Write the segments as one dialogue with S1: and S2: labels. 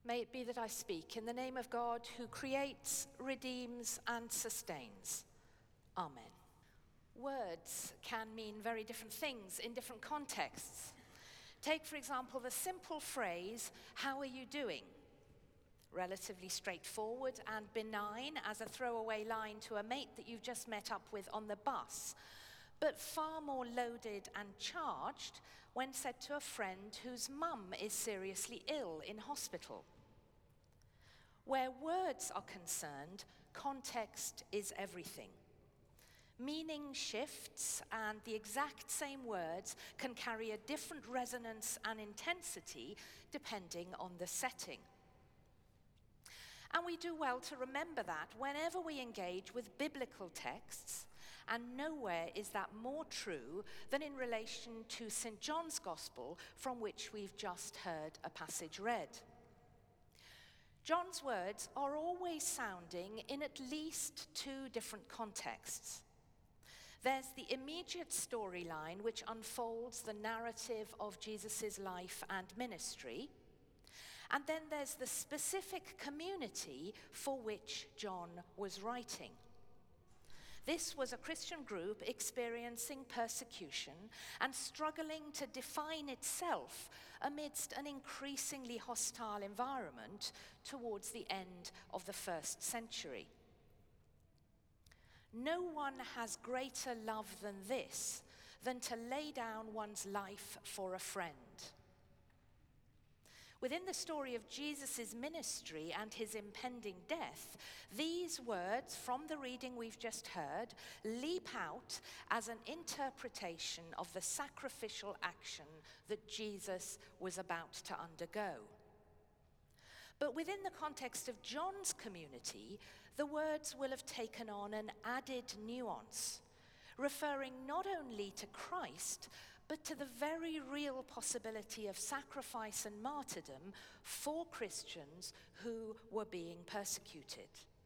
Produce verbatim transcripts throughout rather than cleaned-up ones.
S1: May it be that I speak in the name of God who creates, redeems, and sustains. Amen. Words can mean very different things in different contexts. Take, for example, the simple phrase, "How are you doing?" Relatively straightforward and benign as a throwaway line to a mate that you've just met up with on the bus, but far more loaded and charged when said to a friend whose mum is seriously ill in hospital. Where words are concerned, context is everything. Meaning shifts, and the exact same words can carry a different resonance and intensity depending on the setting. And we do well to remember that whenever we engage with biblical texts, and nowhere is that more true than in relation to Saint John's Gospel, from which we've just heard a passage read. John's words are always sounding in at least two different contexts. There's the immediate storyline which unfolds the narrative of Jesus' life and ministry, and then there's the specific community for which John was writing. This was a Christian group experiencing persecution and struggling to define itself amidst an increasingly hostile environment towards the end of the first century. No one has greater love than this, than to lay down one's life for a friend. Within the story of Jesus' ministry and his impending death, these words from the reading we've just heard leap out as an interpretation of the sacrificial action that Jesus was about to undergo. But within the context of John's community, the words will have taken on an added nuance, referring not only to Christ, but to the very real possibility of sacrifice and martyrdom for Christians who were being persecuted.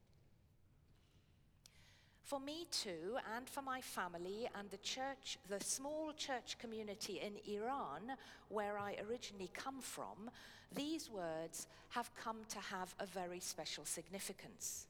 S1: For me too, and for my family and the church, the small church community in Iran, where I originally come from, these words have come to have a very special significance.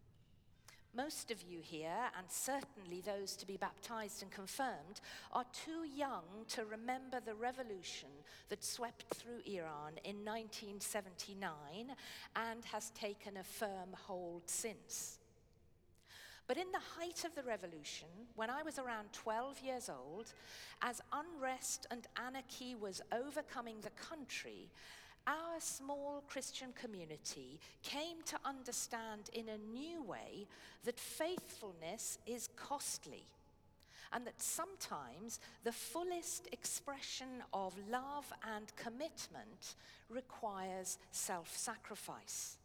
S1: Most of you here, and certainly those to be baptized and confirmed, are too young to remember the revolution that swept through Iran in nineteen seventy-nine and has taken a firm hold since. But in the height of the revolution, when I was around twelve years old, as unrest and anarchy was overcoming the country, our small Christian community came to understand in a new way that faithfulness is costly, and that sometimes the fullest expression of love and commitment requires self-sacrifice.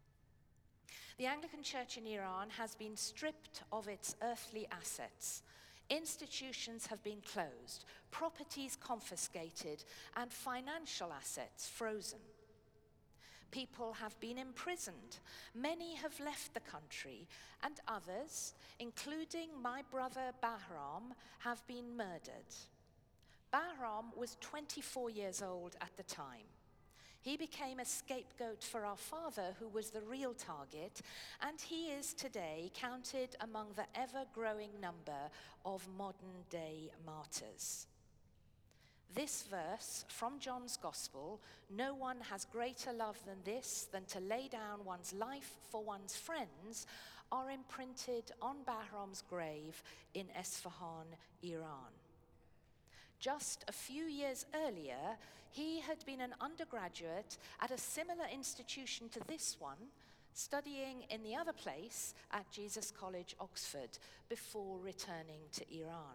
S1: The Anglican Church in Iran has been stripped of its earthly assets. Institutions have been closed, properties confiscated, and financial assets frozen. People have been imprisoned. Many have left the country, and others, including my brother Bahram, have been murdered. Bahram was twenty-four years old at the time. He became a scapegoat for our father, who was the real target, and he is today counted among the ever-growing number of modern-day martyrs. This verse from John's Gospel, "No one has greater love than this, than to lay down one's life for one's friends," are imprinted on Bahram's grave in Esfahan, Iran. Just a few years earlier, he had been an undergraduate at a similar institution to this one, studying in the other place at Jesus College, Oxford, before returning to Iran.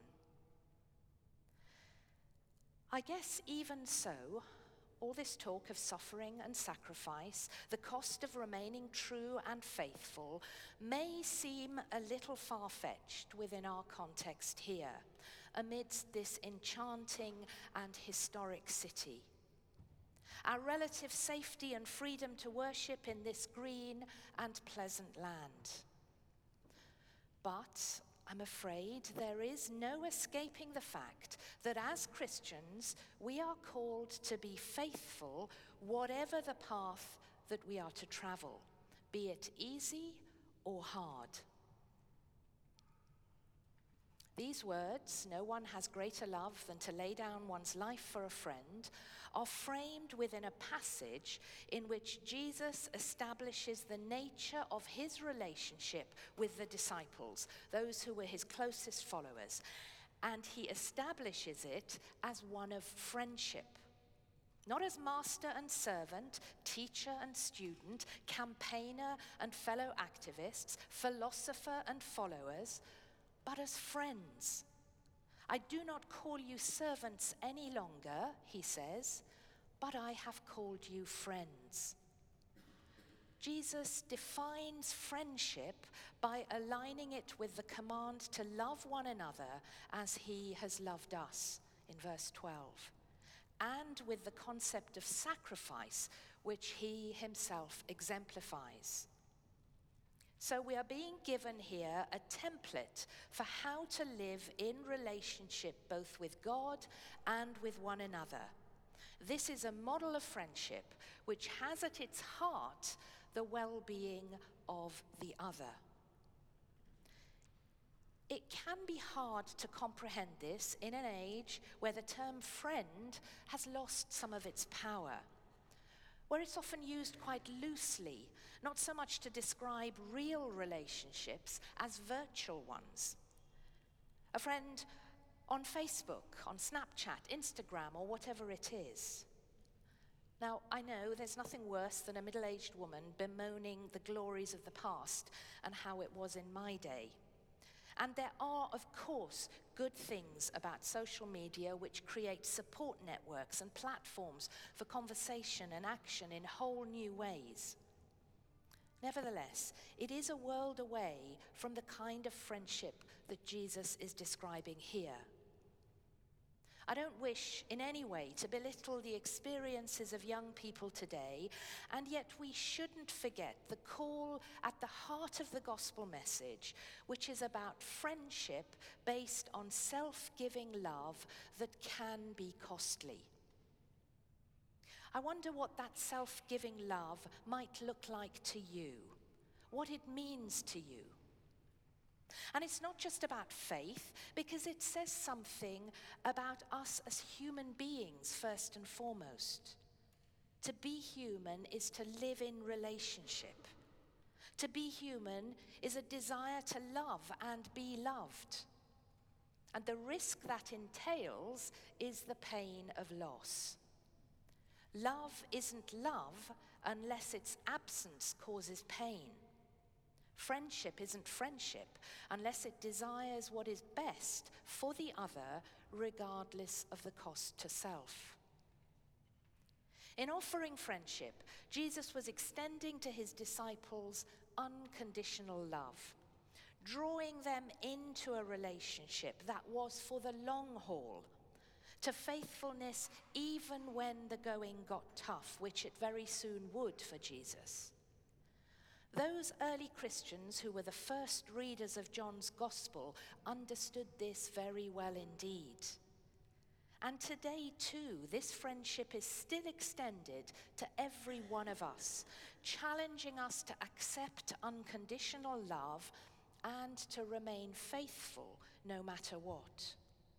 S1: I guess even so, all this talk of suffering and sacrifice, the cost of remaining true and faithful, may seem a little far-fetched within our context here, amidst this enchanting and historic city. Our relative safety and freedom to worship in this green and pleasant land. But I'm afraid there is no escaping the fact that as Christians, we are called to be faithful, whatever the path that we are to travel, be it easy or hard. These words, "No one has greater love than to lay down one's life for a friend," are framed within a passage in which Jesus establishes the nature of his relationship with the disciples, those who were his closest followers, and he establishes it as one of friendship. Not as master and servant, teacher and student, campaigner and fellow activists, philosopher and followers, but as friends. "I do not call you servants any longer," he says, "but I have called you friends." Jesus defines friendship by aligning it with the command to love one another as he has loved us, in verse twelve, and with the concept of sacrifice, which he himself exemplifies. So we are being given here a template for how to live in relationship both with God and with one another. This is a model of friendship which has at its heart the well-being of the other. It can be hard to comprehend this in an age where the term friend has lost some of its power, where it's often used quite loosely, not so much to describe real relationships as virtual ones. A friend on Facebook, on Snapchat, Instagram, or whatever it is. Now, I know there's nothing worse than a middle-aged woman bemoaning the glories of the past and how it was in my day. And there are, of course, good things about social media which create support networks and platforms for conversation and action in whole new ways. Nevertheless, it is a world away from the kind of friendship that Jesus is describing here. I don't wish in any way to belittle the experiences of young people today, and yet we shouldn't forget the call at the heart of the gospel message, which is about friendship based on self-giving love that can be costly. I wonder what that self-giving love might look like to you, what it means to you. And it's not just about faith, because it says something about us as human beings first and foremost. To be human is to live in relationship. To be human is a desire to love and be loved. And the risk that entails is the pain of loss. Love isn't love unless its absence causes pain. Friendship isn't friendship unless it desires what is best for the other, regardless of the cost to self. In offering friendship, Jesus was extending to his disciples unconditional love, drawing them into a relationship that was for the long haul, to faithfulness even when the going got tough, which it very soon would for Jesus. Those early Christians who were the first readers of John's Gospel understood this very well indeed. And today too, this friendship is still extended to every one of us, challenging us to accept unconditional love and to remain faithful no matter what.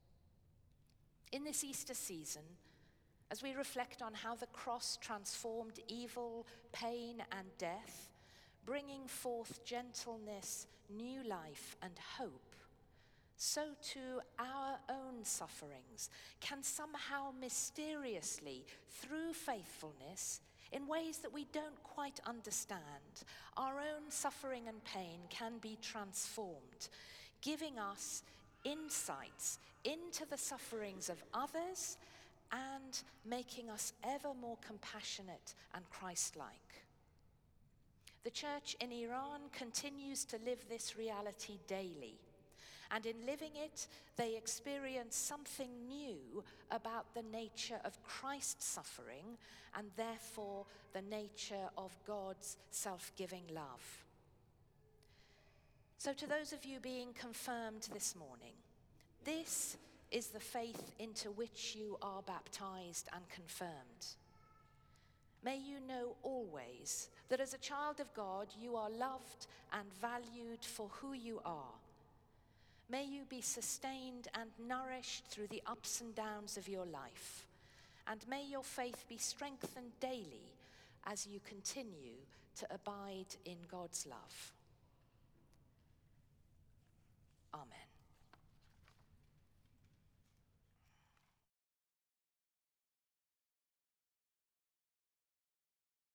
S1: In this Easter season, as we reflect on how the cross transformed evil, pain, and death, bringing forth gentleness, new life, and hope, so too our own sufferings can somehow mysteriously, through faithfulness, in ways that we don't quite understand, our own suffering and pain can be transformed, giving us insights into the sufferings of others and making us ever more compassionate and Christ-like. The church in Iran continues to live this reality daily, and in living it, they experience something new about the nature of Christ's suffering and therefore the nature of God's self-giving love. So to those of you being confirmed this morning, this is the faith into which you are baptized and confirmed. May you know always that as a child of God, you are loved and valued for who you are. May you be sustained and nourished through the ups and downs of your life. And may your faith be strengthened daily as you continue to abide in God's love.